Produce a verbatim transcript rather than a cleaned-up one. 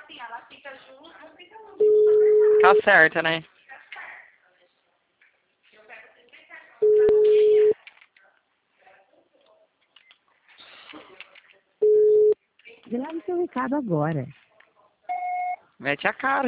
Tá certo, né? Grave seu recado agora. Mete a cara.